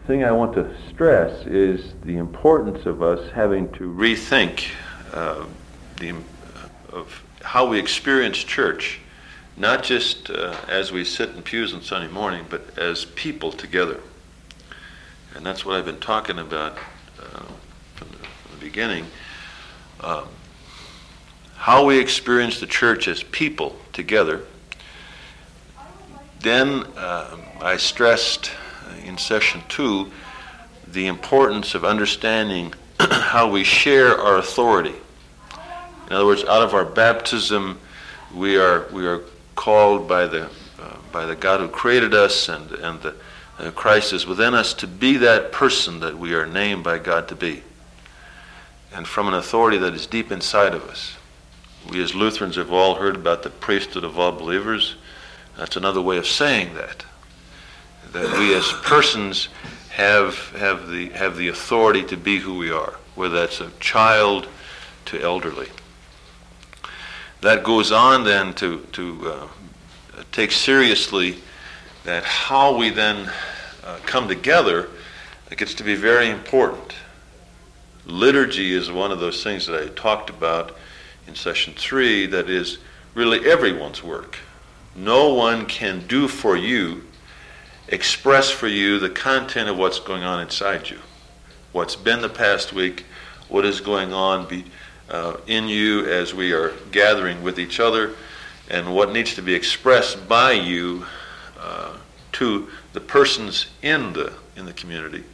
thing I want to stress is the importance of us having to rethink of how we experience church, not just as we sit in pews on Sunday morning, but as people together. And that's what I've been talking about from the beginning. How we experience the church as people together. Then I stressed in session 2 the importance of understanding how we share our authority. In other words, out of our baptism, we are called by the God who created us, and the Christ is within us, to be that person that we are named by God to be, and from an authority that is deep inside of us. We as Lutherans have all heard about the priesthood of all believers. That's another way of saying that we as persons have the authority to be who we are, whether that's a child to elderly. That goes on then to take seriously that how we then come together. It gets to be very important. Liturgy is one of those things that I talked about in session 3 that is really everyone's work. No one can do for you, express for you the content of what's going on inside you, what's been the past week, what is going on in you as we are gathering with each other, and what needs to be expressed by you to the persons in the community.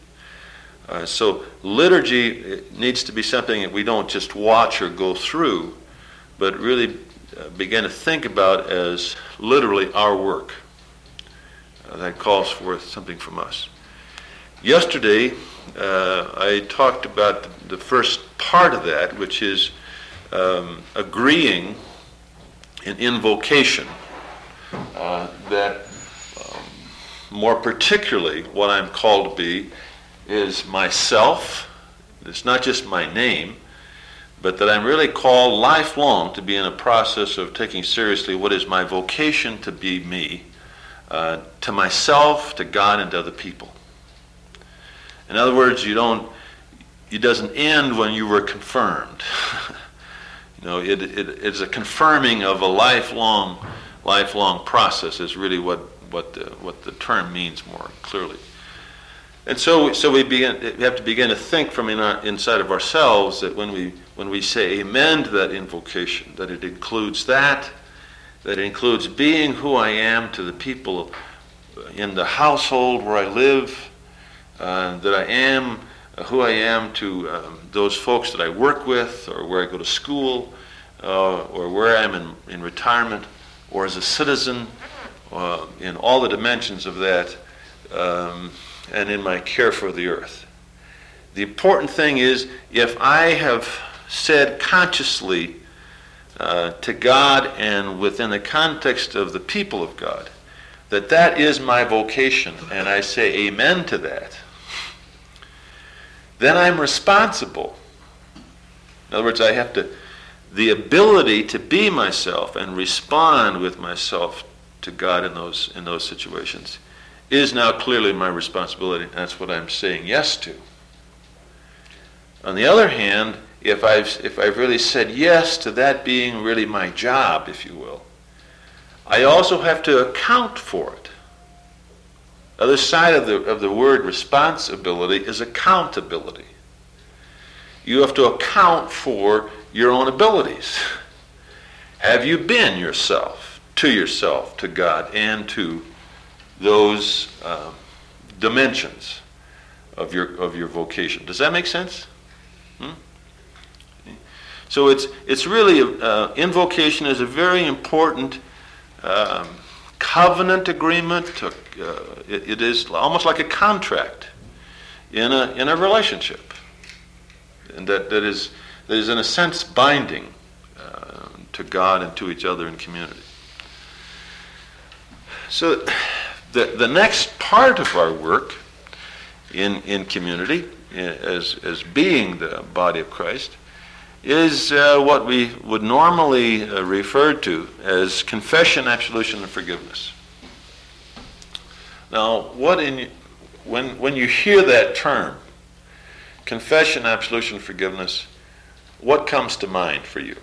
So liturgy needs to be something that we don't just watch or go through, but really begin to think about as literally our work. That calls forth something from us. Yesterday, I talked about the first part of that, which is agreeing in invocation, that more particularly what I'm called to be is myself. It's not just my name, but that I'm really called lifelong to be in a process of taking seriously what is my vocation to be me, to myself, to God, and to other people. In other words, it doesn't end when you were confirmed. It's a confirming of a lifelong process is really what the term means more clearly. And so we have to begin to think from inside of ourselves that when we say amen to that invocation, that it includes that it includes being who I am to the people in the household where I live, that I am who I am to those folks that I work with, or where I go to school, or where I am in retirement, or as a citizen, in all the dimensions of that, and in my care for the earth. The important thing is, if I have said consciously to God and within the context of the people of God, that is my vocation, and I say amen to that, then I'm responsible. In other words, I have the ability to be myself and respond with myself to God in those situations is now clearly my responsibility, and that's what I'm saying yes to. On the other hand, if I've really said yes to that being really my job, if you will, I also have to account for it. The other side of the word responsibility is accountability. You have to account for your own abilities. Have you been yourself, to God, and to those dimensions of your vocation? Does that make sense? So it's really invocation is a very important covenant agreement. It is almost like a contract in a relationship, and that is in a sense binding to God and to each other in community. So the next part of our work in community, as being the body of Christ, is what we would normally refer to as confession, absolution, and forgiveness. Now, when you hear that term, confession, absolution, forgiveness, what comes to mind for you?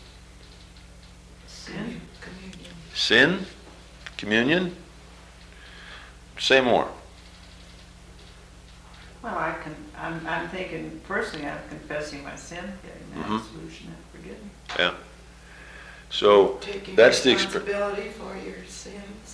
Sin. Communion. Sin? Communion? Say more. Well, I'm thinking personally, I'm confessing my sin, getting the absolution and forgiveness. Yeah. So taking that's the responsibility for your sins.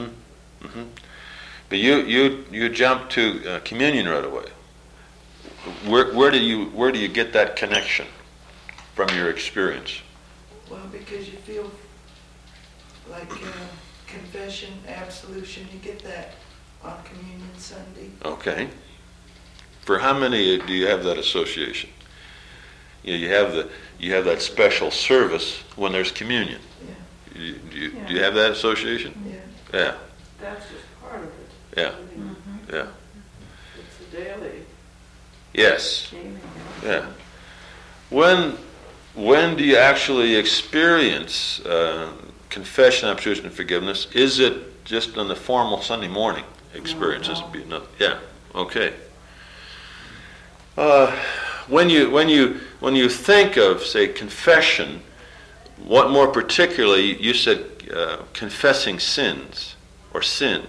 But you jump to communion right away. Where do you get that connection from your experience? Well, because you feel like confession, absolution, you get that on Communion Sunday. Okay. For how many do you have that association? You have that special service when there's communion. Yeah. Do you have that association? Yeah. Yeah. That's just part of it. Yeah. Yeah. It's a daily. Yes. Yeah. When do you actually experience confession, absolution, and forgiveness? Is it just on the formal Sunday morning experiences? No. Yeah. Okay. When you think of, say, confession, what more particularly, you said confessing sins or sin.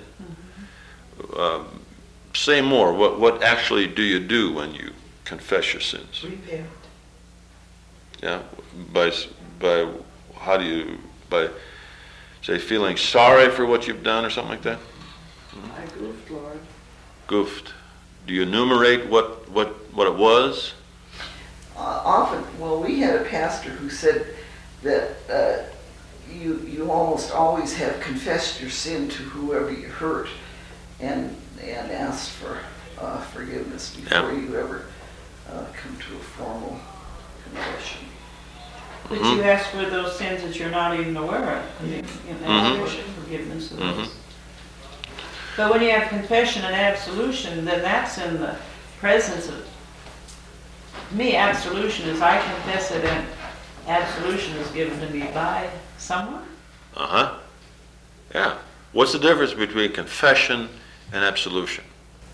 Say more. What actually do you do when you confess your sins? Repent. Yeah. By how do you, by say feeling sorry for what you've done or something like that? I goofed, Lord. Goofed. Do you enumerate what it was? Often, well, we had a pastor who said that you almost always have confessed your sin to whoever you hurt, and asked for forgiveness before you ever come to a formal confession. But you ask for those sins that you're not even aware of. Absolution, forgiveness of those. But when you have confession and absolution, then that's in the presence of me. Absolution is I confess it, and absolution is given to me by someone. Yeah. What's the difference between confession and absolution?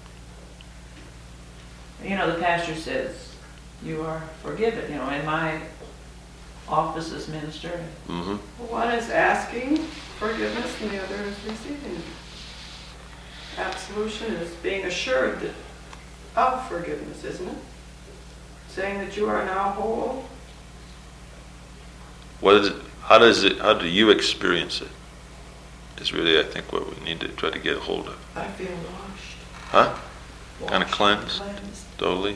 The pastor says, you are forgiven, in my office as minister. One is asking forgiveness and the other is receiving it. Absolution is being assured of forgiveness, isn't it? Saying that you are now whole. What is it? How do you experience it? Is really, I think, what we need to try to get a hold of. I feel washed. Huh? Kind of Washed, cleansed, totally.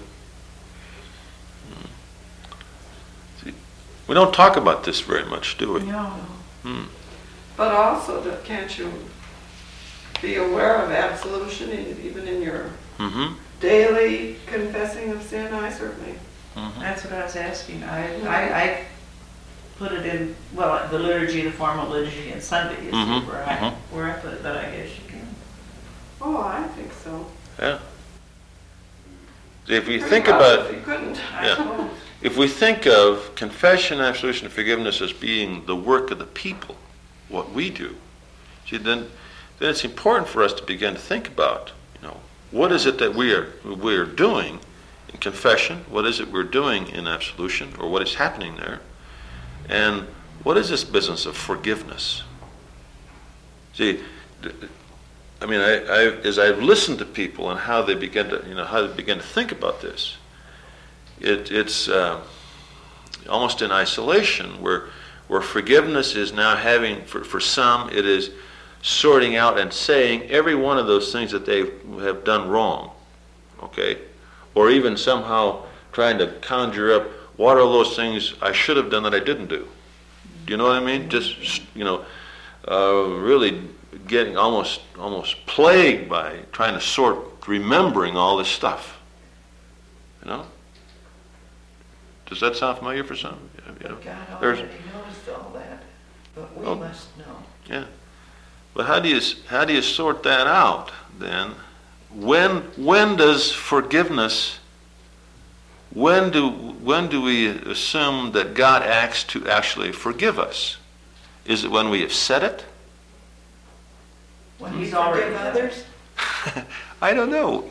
See, we don't talk about this very much, do we? No. But also, that can't you be aware of absolution even in your daily confessing of sin? I certainly. That's what I was asking. I put it in, the liturgy, the formal liturgy, and Sunday is where I put it, but I guess you can. Oh, I think so. Yeah. If we Pretty think well, about, if you couldn't. yeah, if we think of confession, absolution, and forgiveness as being the work of the people, what we do, see, then it's important for us to begin to think about, what is it that we are doing in confession? What is it we're doing in absolution, or what is happening there? And what is this business of forgiveness? See, I mean, as I've listened to people and how they begin to think about this, it's almost in isolation, where forgiveness is now having, for some, it is sorting out and saying every one of those things that they have done wrong, okay? Or even somehow trying to conjure up what are those things I should have done that I didn't do. Do you know what I mean? Just, really getting almost plagued by trying to remembering all this stuff. Does that sound familiar for some? But God already knows all that, but we must know. Yeah. But how do you sort that out then? When does forgiveness? When do we assume that God acts to actually forgive us? Is it when we have said it? When He's we already forgive others, I don't know.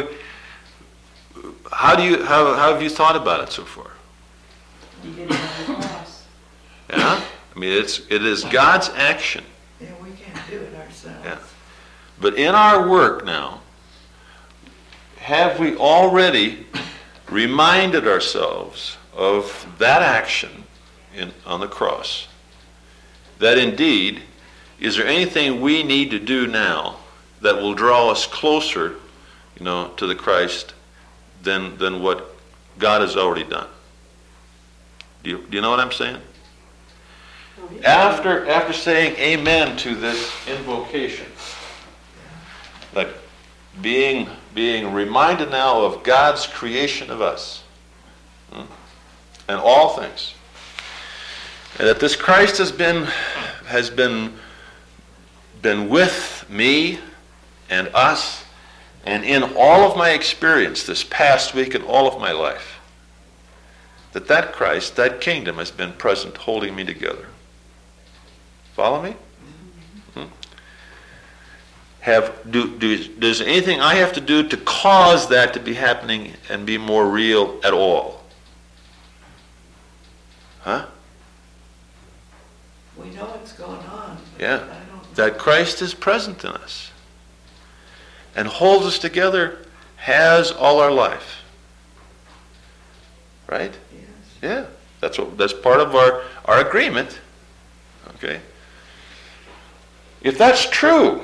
How have you thought about it so far? You get it on the cross. Yeah? I mean, it is God's action. Yeah, we can't do it ourselves. Yeah. But in our work now, have we already reminded ourselves of that action on the cross? That indeed, is there anything we need to do now that will draw us closer, to the Christ than what God has already done? Do you know what I'm saying? After saying amen to this invocation, like being reminded now of God's creation of us and all things, and that this Christ has been with me and us and in all of my experience this past week and all of my life, that Christ, that kingdom has been present holding me together. Follow me? Does anything I have to do to cause that to be happening and be more real at all? Huh? We know what's going on. But Yeah. I don't That Christ is present in us and holds us together, has all our life. Right? Yes. Yeah. That's part of our agreement. Okay? If that's true,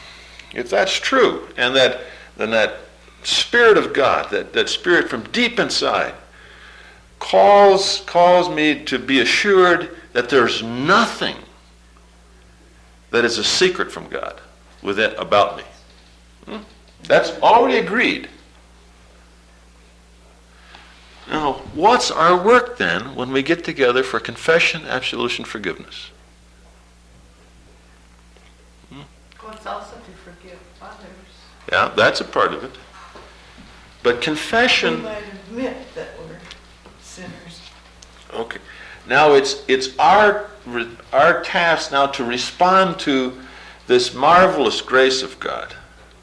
and that Spirit of God, that Spirit from deep inside, calls me to be assured that there's nothing that is a secret from God about me. That's already agreed. Now, what's our work then when we get together for confession, absolution, forgiveness? Well, it's also to forgive others. Yeah, that's a part of it. But We confession, might admit that we're sinners. okay. Now it's our task now to respond to this marvelous grace of God.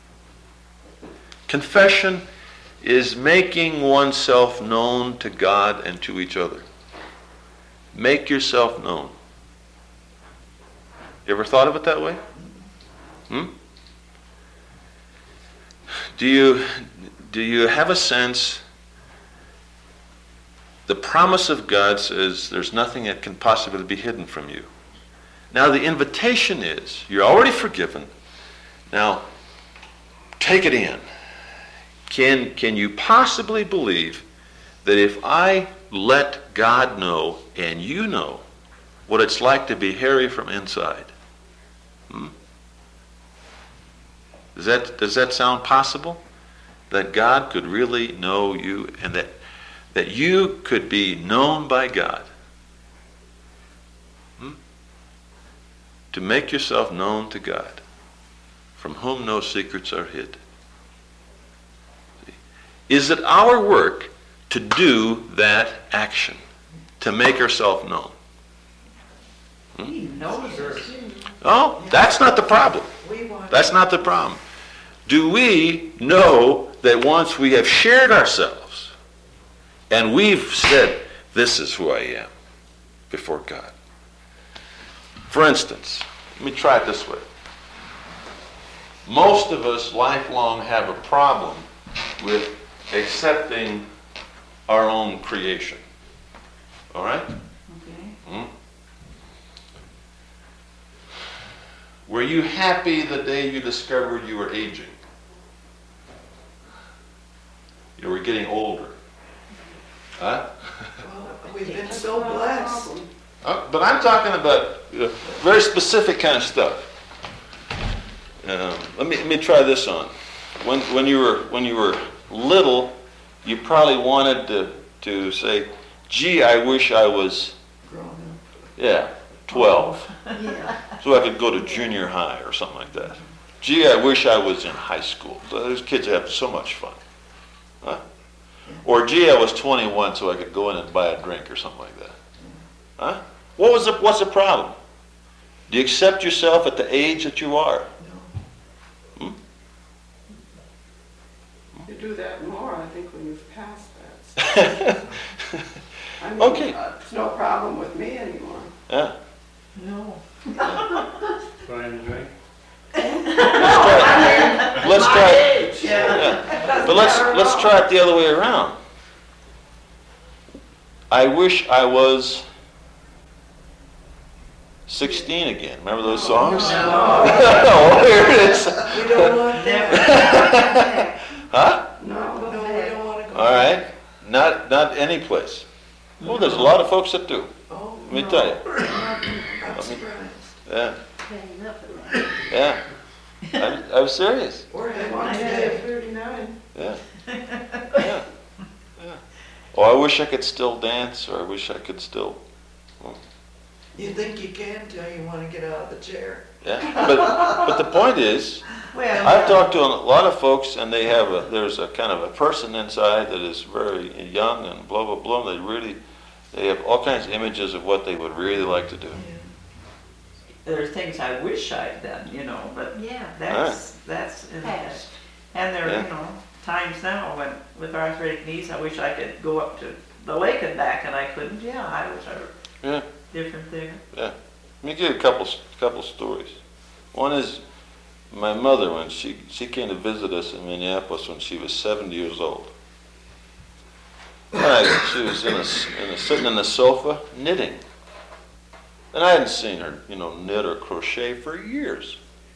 Confession is making oneself known to God and to each other. Make yourself known. You ever thought of it that way? Do you have a sense? The promise of God says there's nothing that can possibly be hidden from you. Now the invitation is, you're already forgiven. Now, take it in. Can you possibly believe that if I let God know and you know what it's like to be hairy from inside? Does that sound possible? That God could really know you and that you could be known by God? To make yourself known to God, from whom no secrets are hid. Is it our work to do that action, to make ourselves known? He knows us. Oh, that's not the problem. We want That's not the problem. Do we know that once we have shared ourselves and we've said, this is who I am before God? For instance, let me try it this way. Most of us lifelong have a problem with accepting our own creation. All right? Okay. Were you happy the day you discovered you were aging? You were getting older. Huh? Well, we've been so blessed. But I'm talking about very specific kind of stuff. Let me try this on. When you were little, you probably wanted to say, "Gee, I wish I was Grown 12, up. Yeah. so I could go to junior high or something like that. Gee, I wish I was in high school. So those kids have so much fun." Huh? Or, gee, I was 21 so I could go in and buy a drink or something like that. Huh? What's the problem? Do you accept yourself at the age that you are? No. You do that more, I think, when you've passed that. I mean, Okay. It's no problem with me anymore. Yeah. No. Buying a drink? Let's try it. Yeah. Yeah. But let's try it the other way around. I wish I was 16 again. Remember those songs? Oh, here it is. We don't want that. Never. Huh? No, No, we don't want to go. All right. Not any place. Well, there's a lot of folks that do. Oh, Let me tell you. I'm surprised. Yeah. Yeah. I'm serious. We're they having want to today. stay at 39. Yeah. Yeah. Yeah. Oh, I wish I could still dance, or I wish I could still. You think you can till you want to get out of the chair. Yeah. But the point is, Well, I've talked to a lot of folks, and there's a kind of a person inside that is very young and blah blah blah. They have all kinds of images of what they would really like to do. there are things I wish I'd done, but Yeah. that's in the past. And there are, Yeah. times now when, with arthritic knees, I wish I could go up to the lake and back, and I couldn't. Yeah, I wish I were Yeah. different there. Let me give you a couple stories. One is my mother, when she came to visit us in Minneapolis when she was 70 years old. She was sitting in the sofa knitting. And I hadn't seen her, knit or crochet for years.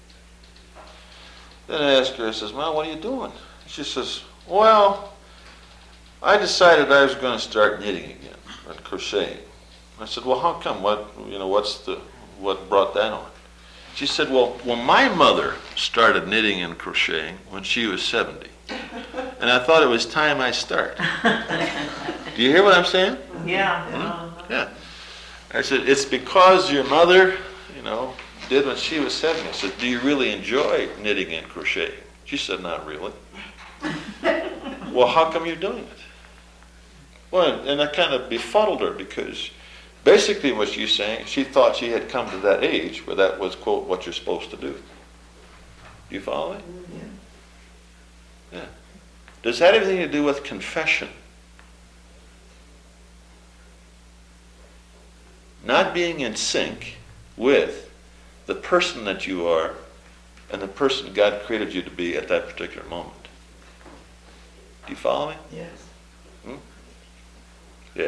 Then I asked her, I says, "Mom, what are you doing?" She says, "Well, I decided I was going to start knitting again and crocheting." I said, "Well, how come? What brought that on?" She said, "Well, my mother started knitting and crocheting when she was 70. And I thought it was time I start." Do you hear what I'm saying? Yeah. Yeah. I said, "It's because your mother, did when she was 70. I said, "Do you really enjoy knitting and crocheting?" She said, "Not really." "Well, how come you're doing it?" Well, and I kind of befuddled her, because basically what she's saying, she thought she had come to that age where that was, quote, what you're supposed to do. Do you follow me? Yeah. Does that have anything to do with confession? Not being in sync with the person that you are and the person God created you to be at that particular moment. Do you follow me? Yes. Yeah.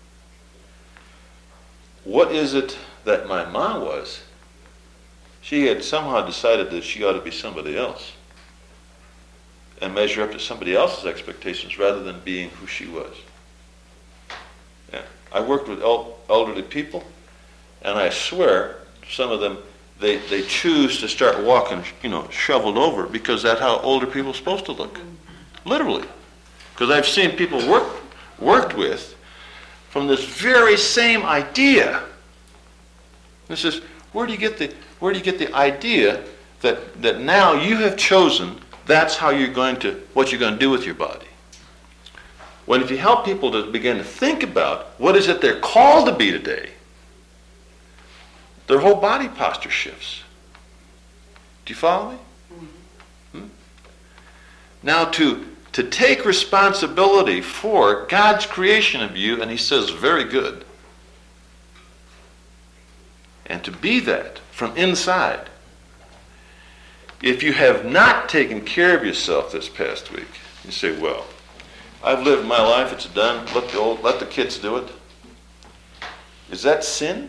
What is it that my mom was? She had somehow decided that she ought to be somebody else and measure up to somebody else's expectations rather than being who she was. Yeah. I worked with elderly people, and I swear some of them, they choose to start walking, shoveled over, because that's how older people are supposed to look. Literally. Because I've seen people worked with from this very same idea. This is, where do you get the idea that now you have chosen that's how what you're going to do with your body? When if you help people to begin to think about what is it they're called to be today, their whole body posture shifts. Do you follow me? Now to take responsibility for God's creation of you, and he says, very good. And to be that from inside. If you have not taken care of yourself this past week, you say, well, I've lived my life, it's done, let the kids do it. Is that sin?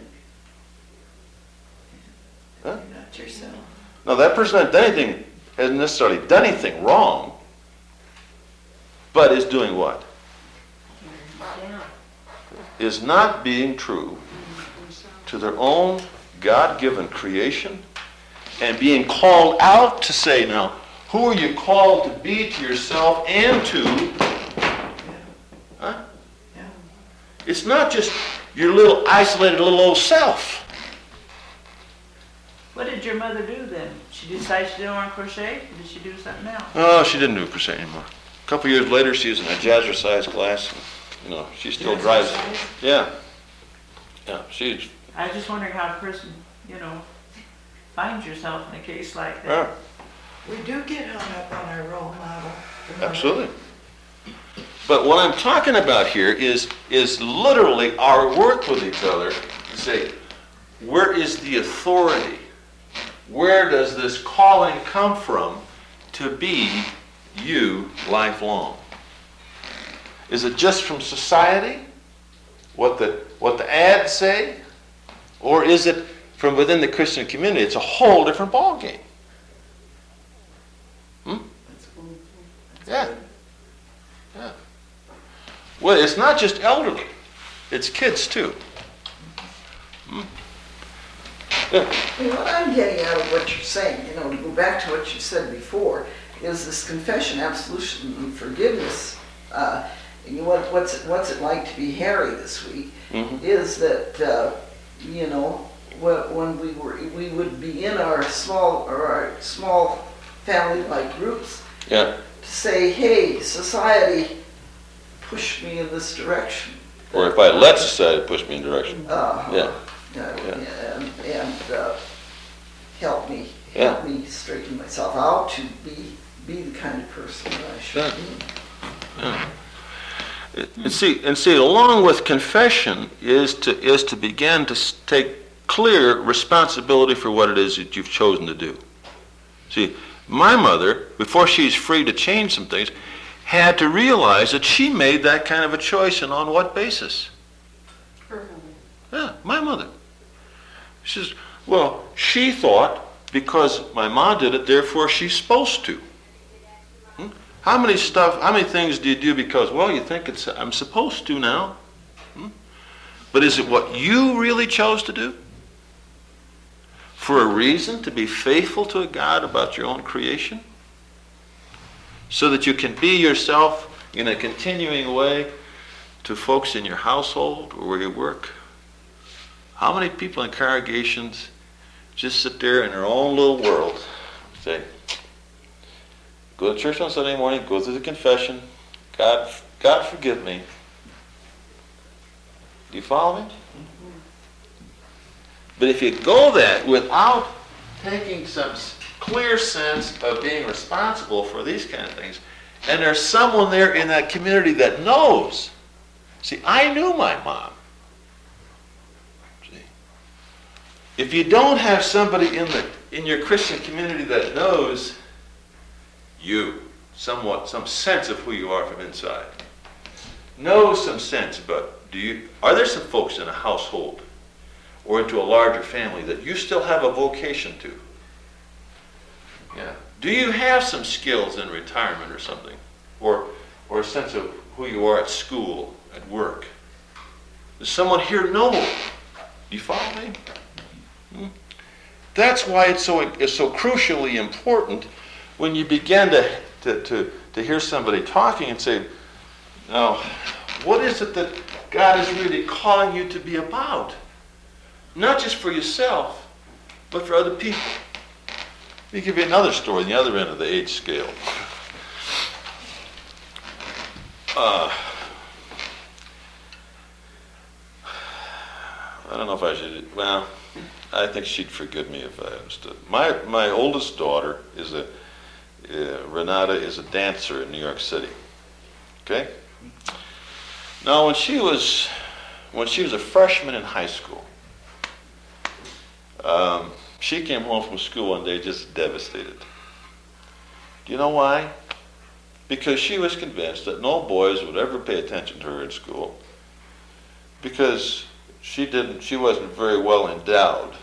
Huh? Not yourself. No, that person hasn't necessarily done anything wrong, but is doing what? Is not being true to their own God-given creation and being called out to say, now, who are you called to be to yourself and to? Huh? Yeah. It's not just your little isolated little old self. What did your mother do then? She decided she didn't want to crochet? Or did she do something else? Oh, she didn't do crochet anymore. A couple years later, she was in a jazzercise class. And, she still drives. Yeah. Yeah, she's. I was just wondering how a person, finds yourself in a case like that. Yeah. We do get hung up on our role model. Absolutely. But what I'm talking about here is literally our work with each other to say, where is the authority? Where does this calling come from to be you lifelong? Is it just from society? What the ads say? Or is it from within the Christian community? It's a whole different ballgame. Yeah. Yeah. Well, it's not just elderly. It's kids too. Yeah. What I'm getting out of what you're saying, to go back to what you said before, is this confession, absolution, and forgiveness. What's it like to be Harry this week? Mm-hmm. Is that when we would be in our small family-like groups, Yeah. to say, hey, society pushed me in this direction. Or if I let society push me in direction. Yeah. Yeah. And help me straighten myself out to be the kind of person that I should be. Yeah. And see, along with confession is to begin to take clear responsibility for what it is that you've chosen to do. See, my mother, before she's free to change some things, had to realize that she made that kind of a choice, and on what basis? Yeah, my mother. She says, well, she thought because my mom did it, therefore she's supposed to. How many things do you do because, well, you think I'm supposed to now? But is it what you really chose to do? For a reason, to be faithful to a God about your own creation? So that you can be yourself in a continuing way to folks in your household or where you work? How many people in congregations just sit there in their own little world, say, go to church on Sunday morning, go through the confession, God forgive me. Do you follow me? But if you go that without taking some clear sense of being responsible for these kind of things, and there's someone there in that community that knows. See, I knew my mom. See, if you don't have somebody in your Christian community that knows you, some sense of who you are from inside, knows some sense about, are there some folks in a household or into a larger family that you still have a vocation to? Yeah. Do you have some skills in retirement or something? Or a sense of who you are at school, at work? Does someone here know? Do you follow me? That's why it's so crucially important when you begin to hear somebody talking and say, now, what is it that God is really calling you to be about? Not just for yourself, but for other people. Let me give you another story, the other end of the age scale. I don't know if I should, well, I think she'd forgive me if I understood. My oldest daughter Renata is a dancer in New York City. Okay? Now, when she was a freshman in high school, she came home from school one day just devastated. Do you know why? Because she was convinced that no boys would ever pay attention to her in school, because she wasn't very well endowed,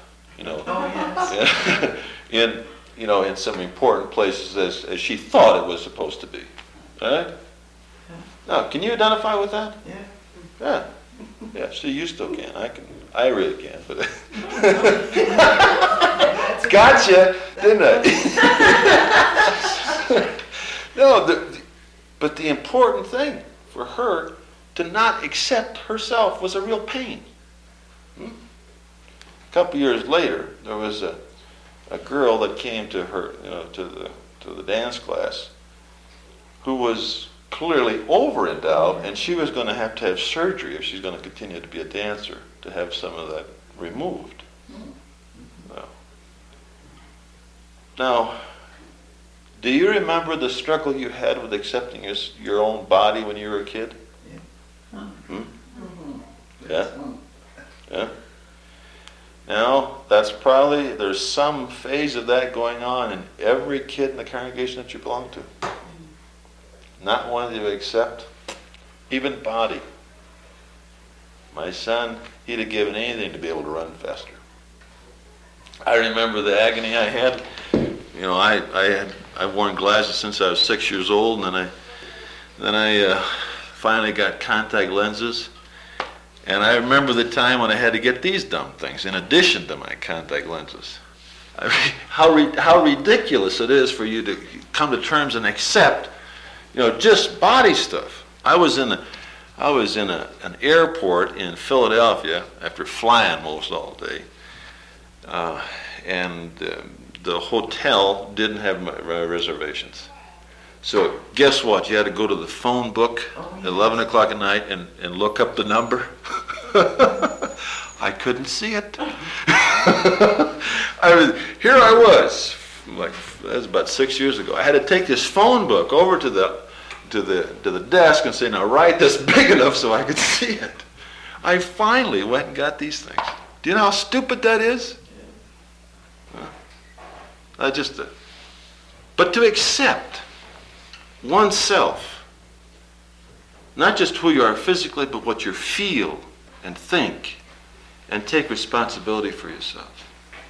in some important places as she thought it was supposed to be. All right? Now, can you identify with that? Yeah. Yeah, see, you still can. I really can, but gotcha, didn't I? No, but the important thing for her to not accept herself was a real pain. A couple years later, there was a girl that came to her, to the dance class, who was clearly over-endowed, and she was going to have surgery if she's going to continue to be a dancer, to have some of that removed. Now, Do you remember the struggle you had with accepting your own body when you were a kid? Huh. Yeah. Yeah. Now, there's some phase of that going on in every kid in the congregation that you belong to. Not wanting to accept even body. My son, he'd have given anything to be able to run faster. I remember the agony I had. You know, I've worn glasses since I was 6 years old, and then I finally got contact lenses. And I remember the time when I had to get these dumb things in addition to my contact lenses. I mean, how ridiculous it is for you to come to terms and accept, just body stuff. I was in an airport in Philadelphia after flying most all day, and the hotel didn't have my reservations. So guess what? You had to go to the phone book at 11 o'clock at night and look up the number. I couldn't see it. Here I was, that was about 6 years ago. I had to take this phone book over to the desk and say, now write this big enough so I could see it. I finally went and got these things. Do you know how stupid that is? But to accept oneself, not just who you are physically, but what you feel and think, and take responsibility for yourself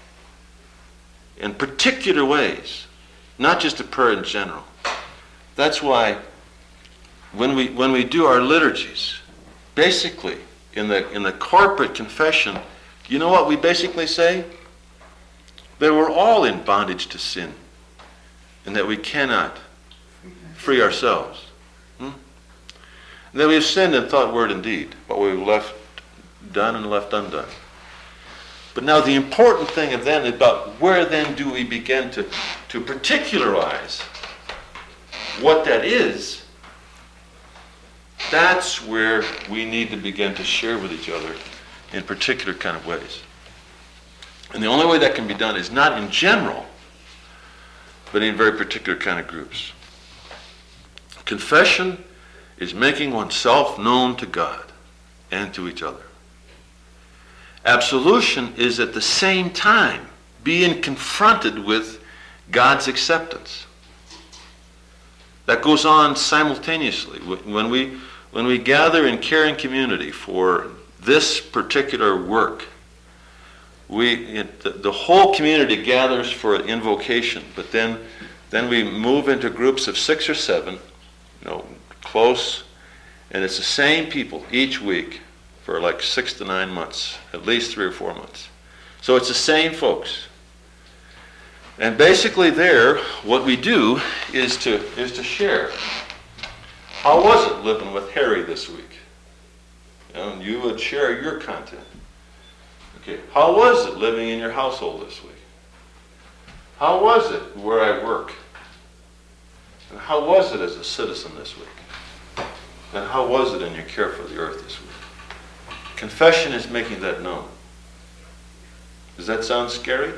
in particular ways, not just a prayer in general. That's why when we do our liturgies, basically in the corporate confession, you know what we basically say? That we're all in bondage to sin, and that we cannot free ourselves. That we have sinned in thought, word, and deed, what we've left done and left undone. But now the important thing of then is about where then do we begin to particularize what that is. That's where we need to begin to share with each other in particular kind of ways. And the only way that can be done is not in general, but in very particular kind of groups. Confession is making oneself known to God and to each other. Absolution is at the same time being confronted with God's acceptance. That goes on simultaneously. When we gather in caring community for this particular work, the whole community gathers for an invocation, but then we move into groups of 6 or 7, close, and it's the same people each week for like 6 to 9 months, at least 3 or 4 months. So it's the same folks. And basically there, what we do is to share. How was it living with Harry this week? And you would share your content. Okay, how was it living in your household this week? How was it where I work? And how was it as a citizen this week? And how was it in your care for the earth this week? Confession is making that known. Does that sound scary?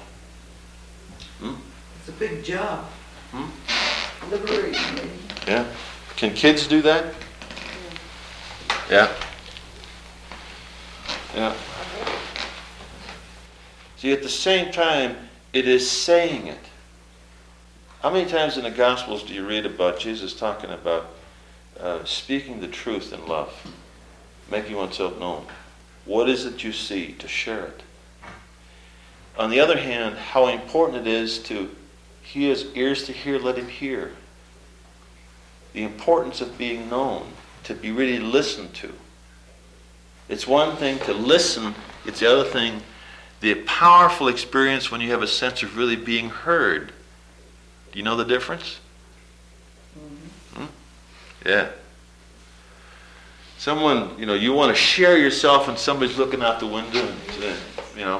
It's a big job. Liberating, maybe. Yeah. Can kids do that? Yeah. Yeah. See, at the same time, it is saying it. How many times in the Gospels do you read about Jesus talking about speaking the truth in love, making oneself known? What is it you see? To share it. On the other hand, how important it is he has ears to hear, let him hear. The importance of being known, to be really listened to. It's one thing to listen, it's the other thing, the powerful experience when you have a sense of really being heard. Do you know the difference? Yeah. Someone, you want to share yourself and somebody's looking out the window and,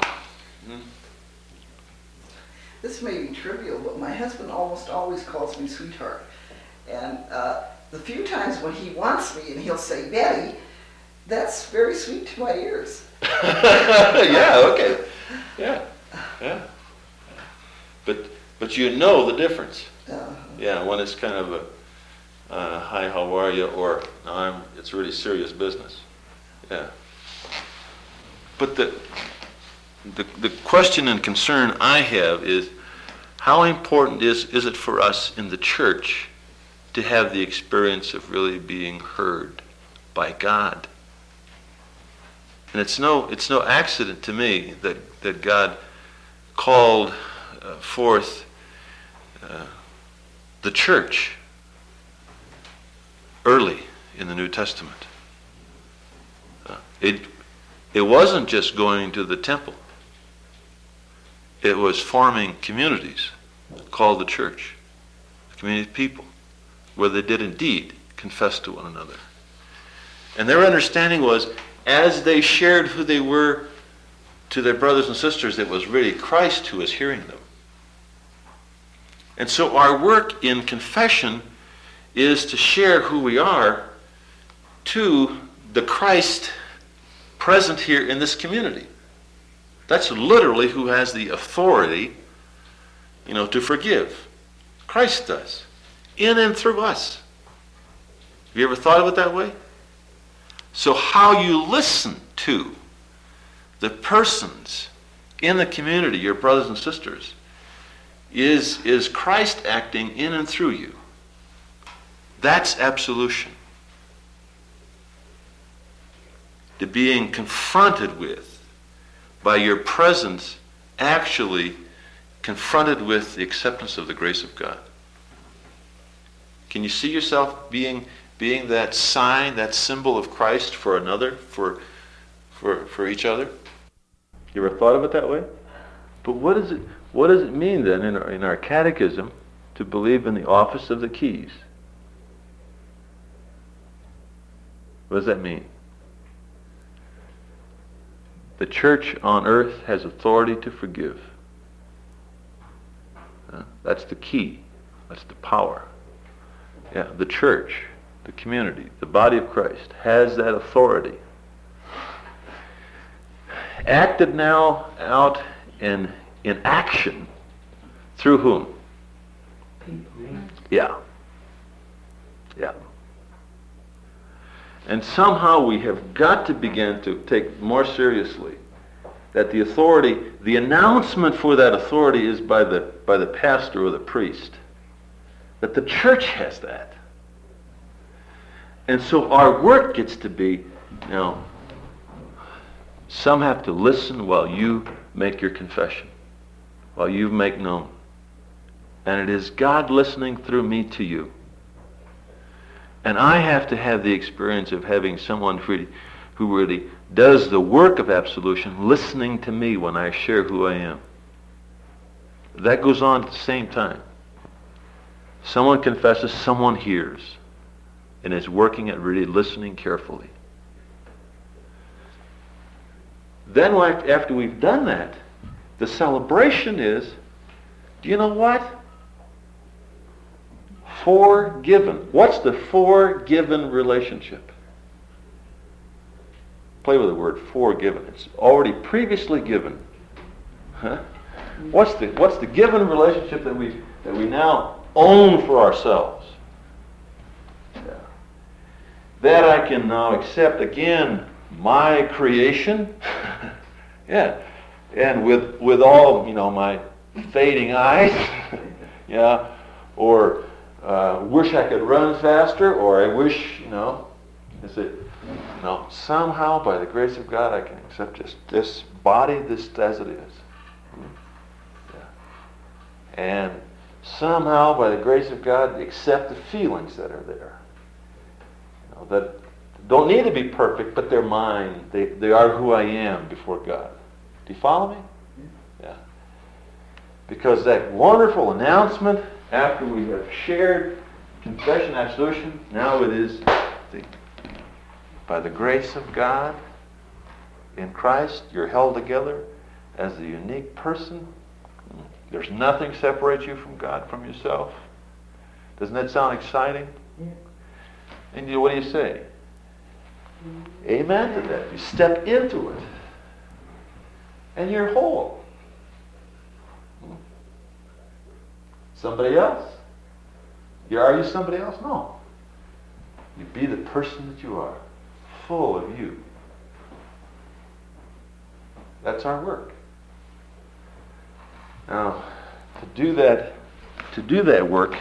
This may be trivial, but my husband almost always calls me sweetheart. And the few times when he wants me and he'll say, Betty, that's very sweet to my ears. Yeah, okay. Yeah. But you know the difference. Yeah, when it's kind of a hi, how are you, or no, it's really serious business. Yeah. But the question and concern I have is, how important is it for us in the church to have the experience of really being heard by God? And it's no accident to me that God called forth the church early in the New Testament. It wasn't just going to the temple. It was forming communities called the church, a community of people, where they did indeed confess to one another. And their understanding was, as they shared who they were to their brothers and sisters, it was really Christ who was hearing them. And so our work in confession is to share who we are to the Christ present here in this community. That's literally who has the authority, to forgive. Christ does, in and through us. Have you ever thought of it that way? So how you listen to the persons in the community, your brothers and sisters, is Christ acting in and through you. That's absolution. To being confronted with, by your presence, actually confronted with the acceptance of the grace of God. Can you see yourself being that sign, that symbol of Christ for another, for each other? You ever thought of it that way? But what does it mean then in our catechism to believe in the office of the keys? What does that mean? The church on earth has authority to forgive. That's the key. That's the power. Yeah, the church, the community, the body of Christ has that authority. Acted now out in action through whom? People. Yeah. And somehow we have got to begin to take more seriously that the authority, the announcement for that authority is by the pastor or the priest. That the church has that. And so our work gets to be, some have to listen while you make your confession, while you make known. And it is God listening through me to you. And I have to have the experience of having someone who really does the work of absolution, listening to me when I share who I am. That goes on at the same time. Someone confesses, someone hears, and is working at really listening carefully. Then after we've done that, the celebration is, do you know what? Forgiven. What's the forgiven relationship? Play with the word forgiven. It's already previously given. Huh? What's the given relationship that we now own for ourselves? Yeah. That I can now accept again my creation. Yeah. And with all, my fading eyes. Yeah. Or wish I could run faster, or I wish, somehow by the grace of God I can accept just this body, this as it is. Yeah. And somehow by the grace of God accept the feelings that are there. That don't need to be perfect, but they're mine. They are who I am before God. Do you follow me? Yeah. Because that wonderful announcement after we have shared confession, absolution, now it is by the grace of God in Christ, you're held together as a unique person. There's nothing separates you from God, from yourself. Doesn't that sound exciting? Yeah. And what do you say? Amen to that. You step into it. And you're whole. Somebody else? Are you somebody else? No. You be the person that you are, full of you. That's our work. Now, to do that work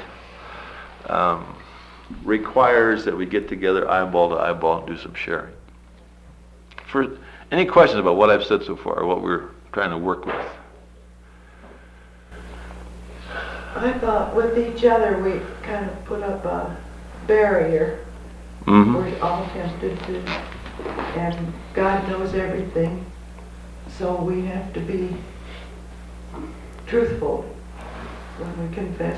requires that we get together eyeball to eyeball and do some sharing. For any questions about what I've said so far, or what we're trying to work with? I thought with each other we kind of put up a barrier. Mm-hmm. We're all tempted to, and God knows everything, so we have to be truthful when we confess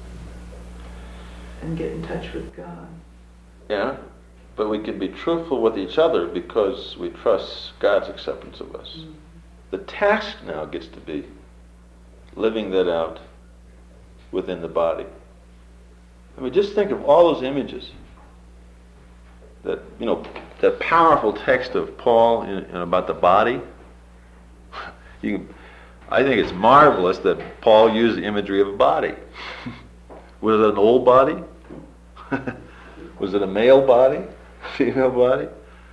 and get in touch with God. Yeah, but we can be truthful with each other because we trust God's acceptance of us. Mm-hmm. The task now gets to be living that out within the body. I mean, just think of all those images. That, you know, that powerful text of Paul about the body. I think it's marvelous that Paul used the imagery of a body. Was it an old body? Was it a male body? Female body?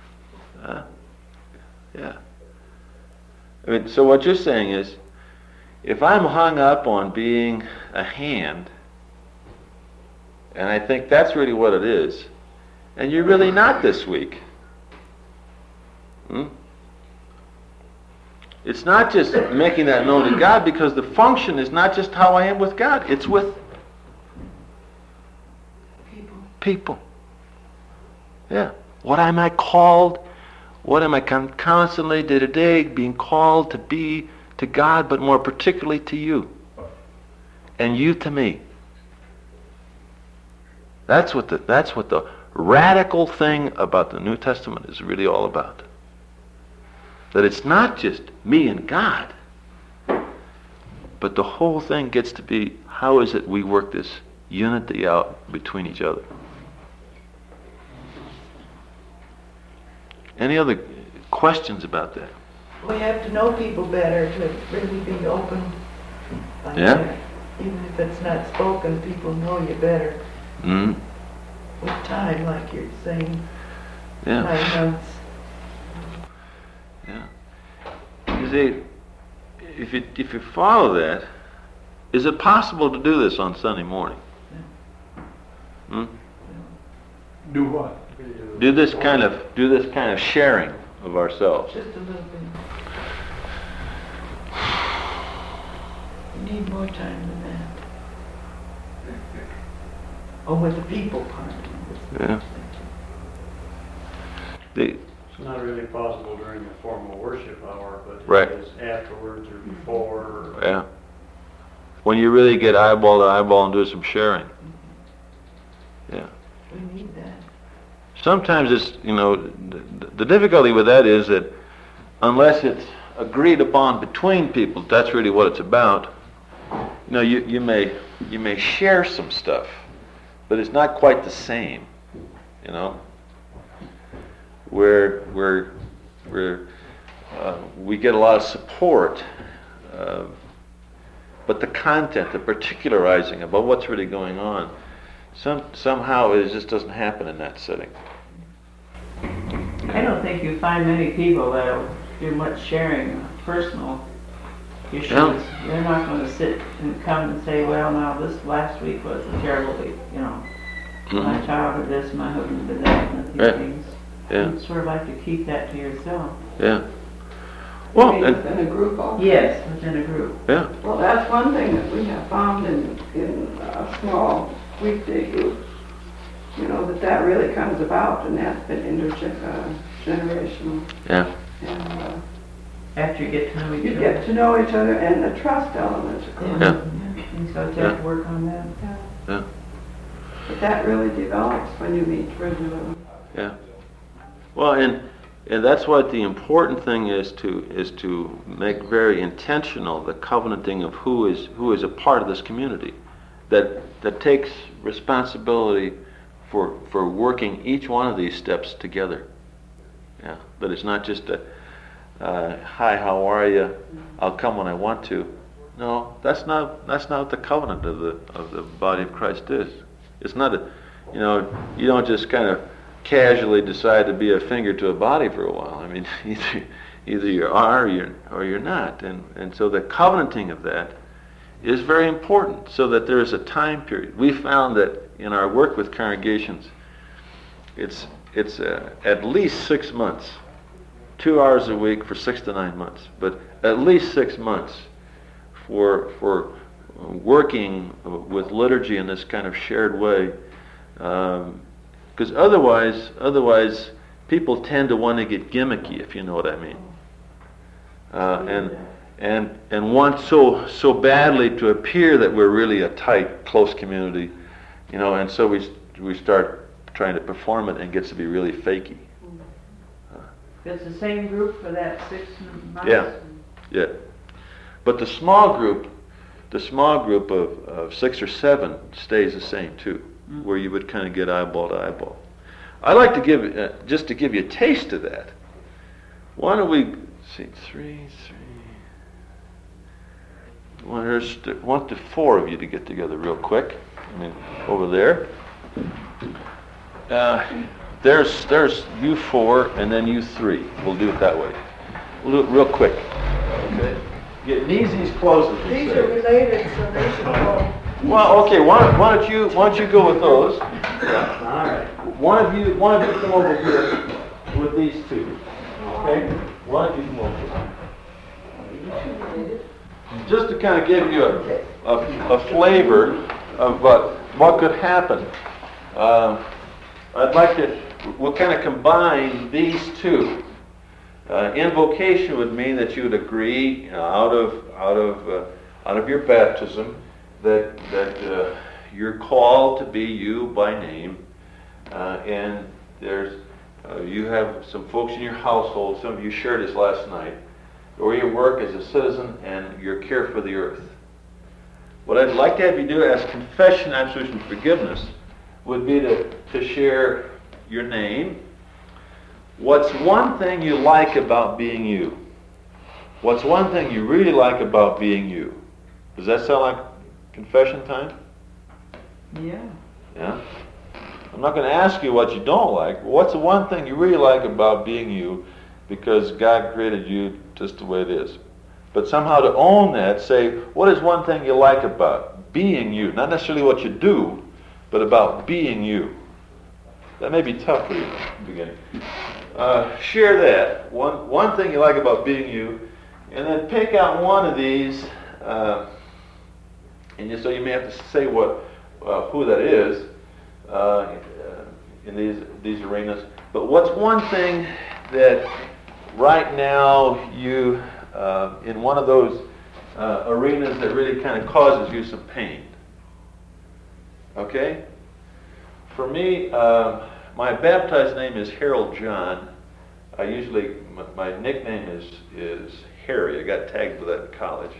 Yeah. I mean, so what you're saying is, if I'm hung up on being a hand, and I think that's really what it is, and you're really not this week. It's not just making that known to God, because the function is not just how I am with God, it's with people. Yeah. What am I called? What am I constantly, day to day, being called to be to God, but more particularly to you, and you to me? That's what the radical thing about the New Testament is really all about. That it's not just me and God, but the whole thing gets to be, how is it we work this unity out between each other? Any other questions about that? We have to know people better to really be open. Yeah. Even if it's not spoken, people know you better. Mm. With time, like you're saying. Yeah. 9 months. Yeah. You see, if you follow that, is it possible to do this on Sunday morning? Hmm? Do what? Do this kind of sharing of ourselves. Just a little bit. You need more time than that. Oh, with the people part. Yeah. It's not really possible during the formal worship hour, but Right. it is afterwards or before. Yeah. When you really get eyeball to eyeball and do some sharing. Yeah. We need that. Sometimes it's, the difficulty with that is that unless it's agreed upon between people, that's really what it's about. You may share some stuff, but it's not quite the same. Where we get a lot of support, but the content, the particularizing about what's really going on, somehow it just doesn't happen in that setting. I don't think you find many people that'll do much sharing of personal issues. Yeah. They're not going to sit and come and say, well, now this last week was a terrible week, My child did this, my husband did that, and a few Right. things. Yeah. You'd sort of like to keep that to yourself. Yeah. You Well, mean within a group also? Yes, within a group. yeah. Well, that's one thing that we have found in a small weekday group, that really comes about, and that's been intergenerational. Yeah. And After you get to know each you other. get to know each other, and the trust element, of course. Yeah. And so you have to work on that. Yeah. But that really develops when you meet regularly. Yeah. Well, and that's what the important thing is to make very intentional the covenanting of who is a part of this community, that takes responsibility for working each one of these steps together. Yeah. That it's not just a hi, how are you? I'll come when I want to. No, that's not what the covenant of the body of Christ is. It's not a, you don't just kind of casually decide to be a finger to a body for a while. I mean, either you are or you're not. And so the covenanting of that is very important, so that there is a time period. We found that in our work with congregations, it's at least 6 months, 2 hours a week for 6 to 9 months, but at least 6 months for working with liturgy in this kind of shared way, because otherwise people tend to want to get gimmicky, if you know what I mean, and want so badly to appear that we're really a tight, close community, and so we start trying to perform it, and it gets to be really fakey. It's the same group for that 6 months? Yeah. But the small group of 6 or 7 stays the same too, where you would kind of get eyeball to eyeball. I like to give, just to give you a taste of that, why don't we see, 3. Want the 4 of you to get together real quick. I mean, over there. There's you 4 and then you 3. We'll do it that way. We'll do it real quick. Okay. Get knees close. These are related, so they should go. Well, okay. Why don't you go with those? All right. One of you come over here with these 2. Okay. One of you come over here. Just to kind of give you a flavor of what could happen. We'll kind of combine these 2. Invocation would mean that you would agree out of your baptism that you're called to be you by name, and you have some folks in your household. Some of you shared this last night, where you work as a citizen and your care for the earth. What I'd like to have you do as confession, absolution, forgiveness would be to share your name. What's one thing you like about being you? What's one thing you really like about being you? Does that sound like confession time? Yeah. Yeah? I'm not going to ask you what you don't like. What's the one thing you really like about being you, because God created you just the way it is? But somehow to own that, say, what is one thing you like about being you? Not necessarily what you do, but about being you. That may be tough for you at the beginning. Share that. One thing you like about being you, and then pick out one of these, so you may have to say who that is in these arenas. But what's one thing that right now you in one of those arenas that really kind of causes you some pain? Okay? For me, my baptized name is Harold John. My nickname is Harry. I got tagged with that in college.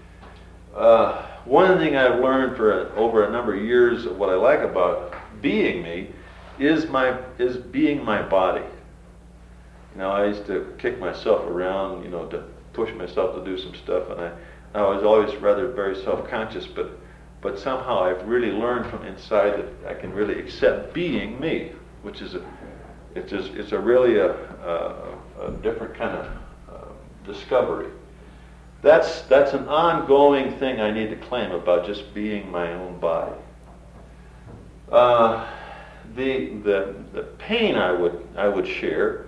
One thing I've learned for over a number of years of what I like about being me is being my body. I used to kick myself around, to push myself to do some stuff, and I was always rather very self-conscious, but somehow I've really learned from inside that I can really accept being me, which is it's a really a different kind of discovery. That's an ongoing thing I need to claim about just being my own body. The pain I would share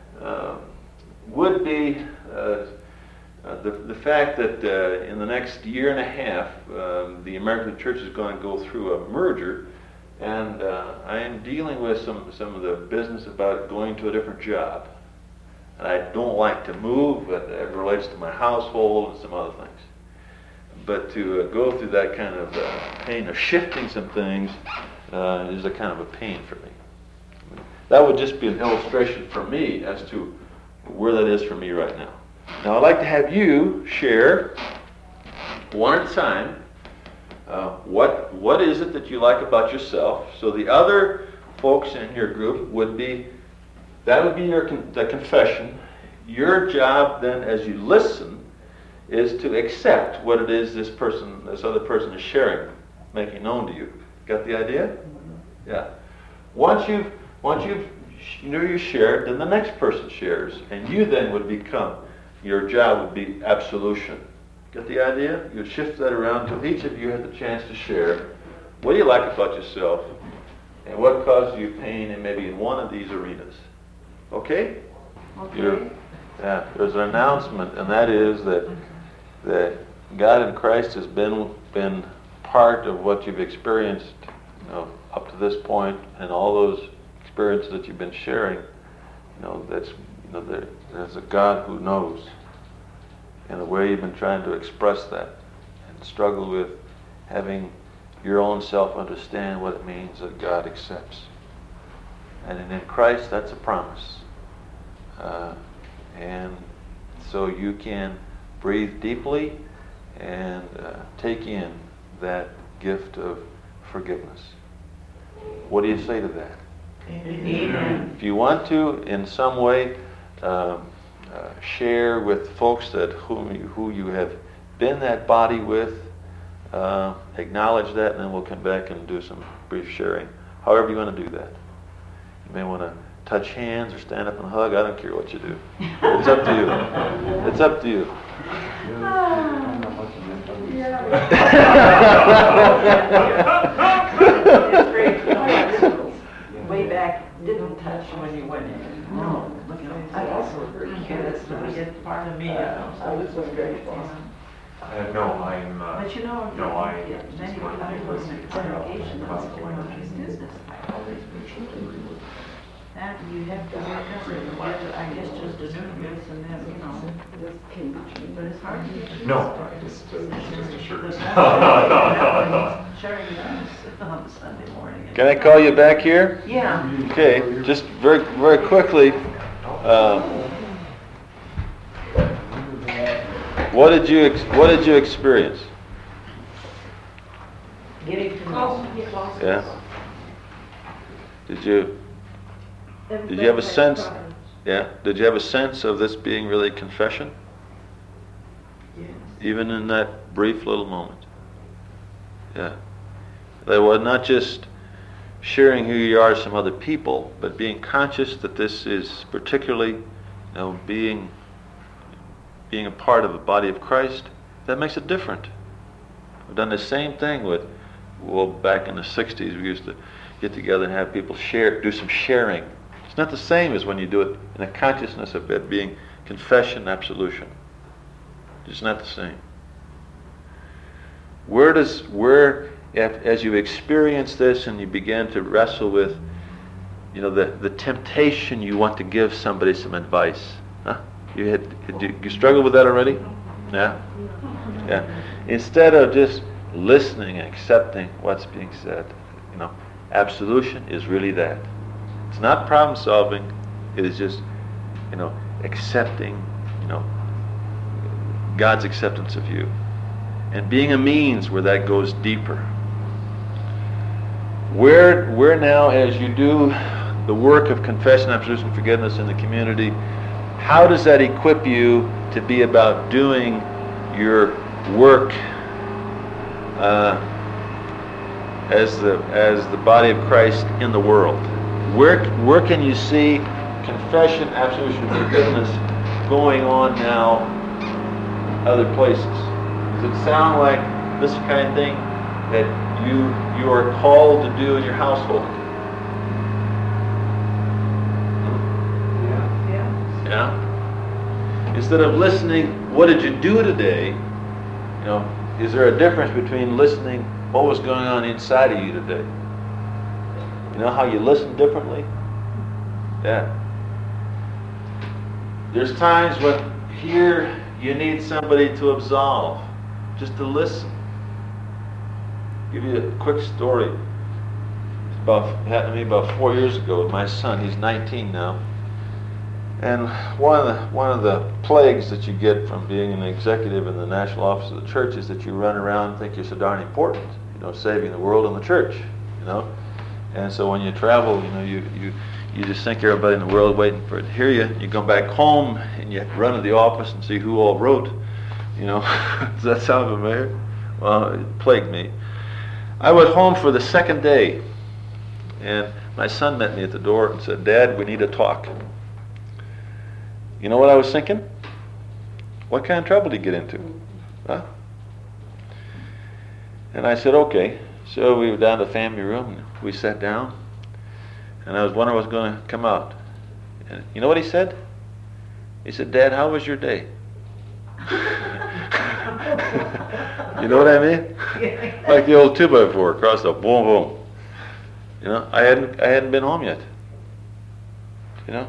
would be the fact that in the next year and a half, the American Church is going to go through a merger, and I am dealing with some of the business about going to a different job. And I don't like to move, but it relates to my household and some other things. But to go through that kind of pain of shifting some things is a kind of a pain for me. That would just be an illustration for me as to where that is for me right now. Now I'd like to have you share, one at a time, what is it that you like about yourself. So the other folks in your group would be the confession. Your job then, as you listen, is to accept what it is this other person is sharing, making known to you. Got the idea? Yeah. Once you've you shared, then the next person shares, and you then would become, your job would be absolution. Get the idea? You'd shift that around till each of you had the chance to share. What do you like about yourself? And what caused you pain in maybe in one of these arenas? Okay? Okay. There's an announcement, and that is that God in Christ has been part of what you've experienced, up to this point, and all those experiences that you've been sharing. There's a God who knows, and the way you've been trying to express that and struggle with having your own self understand what it means that God accepts. And in Christ, that's a promise. And so you can breathe deeply and take in that gift of forgiveness. What do you say to that? Amen. If you want to, in some way, share with folks who you have been that body with, acknowledge that, and then we'll come back and do some brief sharing. However you want to do that. You may want to touch hands or stand up and hug. I don't care what you do. It's up to you. It's up to you. It's great. Way back, didn't touch when you went in. No. I also heard kids, it's part of me. I was very fast. No, I'm, But you know, no, I, many people in congregation that's going on his business. That you have to recover it, I guess just a nucleus and then, but it's hard to. no, just a shirt. No. Sharing this on Sunday morning. Can I call you back here? Yeah. Okay, just very, very quickly. What did you experience? Getting to know. Yeah. Did you have a sense? Yeah. Did you have a sense of this being really confession? Yes. Even in that brief little moment. Yeah. That was not just sharing who you are to some other people, but being conscious that this is particularly, being a part of the body of Christ. That makes it different. We've done the same thing back in the 60s, we used to get together and have people do some sharing. It's not the same as when you do it in a consciousness of it being confession, absolution. It's not the same. As you experience this and you begin to wrestle with, the temptation you want to give somebody some advice. Huh? You struggle with that already? Yeah? Yeah. Instead of just listening and accepting what's being said, absolution is really that. It's not problem solving. It is just, accepting, God's acceptance of you. And being a means where that goes deeper. Where now, as you do the work of confession, absolution, forgiveness in the community, how does that equip you to be about doing your work as the body of Christ in the world? Where can you see confession, absolution, forgiveness going on now other places? Does it sound like this kind of thing that you are called to do in your household? Yeah? Instead of listening, what did you do today? Is there a difference between listening what was going on inside of you today? You know how you listen differently? Yeah. There's times when here you need somebody to absolve, just to listen. I'll give you a quick story. It happened to me about 4 years ago with my son. He's 19 now. And one of the plagues that you get from being an executive in the national office of the church is that you run around and think you're so darn important, saving the world and the church, And so when you travel, you just think everybody in the world waiting for it to hear you. You go back home and you run to the office and see who all wrote. Does that sound familiar? Well, it plagued me. I was home for the second day, And my son met me at the door and said, "Dad, we need to talk." You know what I was thinking? What kind of trouble did he get into? Huh? And I said, okay. So we were down to the family room, and we sat down, and I was wondering what was going to come out. And you know what he said? He said, "Dad, how was your day?" You know what I mean? Like the old 2x4 across the boom, boom. You know, I hadn't been home yet. You know?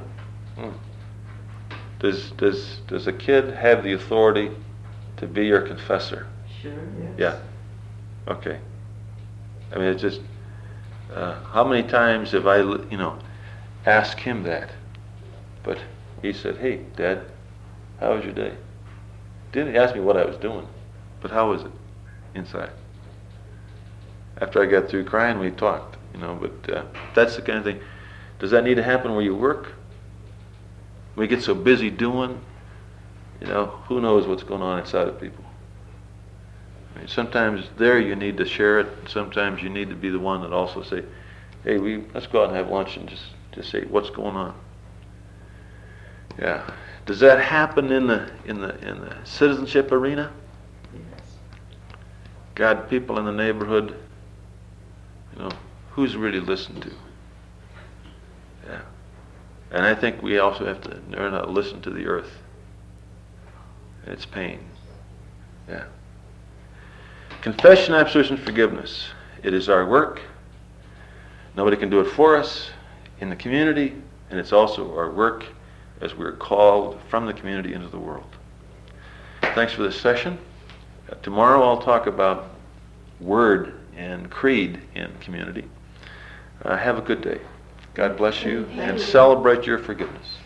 Does a kid have the authority to be your confessor? Sure. Yeah. Okay. I mean, it's just, how many times have I, asked him that? But he said, "Hey, Dad, how was your day?" Didn't ask me what I was doing, but how was it inside? After I got through crying, we talked, but that's the kind of thing. Does that need to happen where you work? We get so busy doing, who knows what's going on inside of people. I mean, sometimes there you need to share it. Sometimes you need to be the one that also say, "Hey, let's go out and have lunch," and just say what's going on. Yeah. Does that happen in the citizenship arena? Yes. God, people in the neighborhood, who's really listened to? Yeah. And I think we also have to learn how to listen to the earth and its pain. Yeah. Confession, absolution, forgiveness. It is our work. Nobody can do it for us in the community, and it's also our work as we're called from the community into the world. Thanks for this session. Tomorrow I'll talk about word and creed in community. Have a good day. God bless you, and celebrate your forgiveness.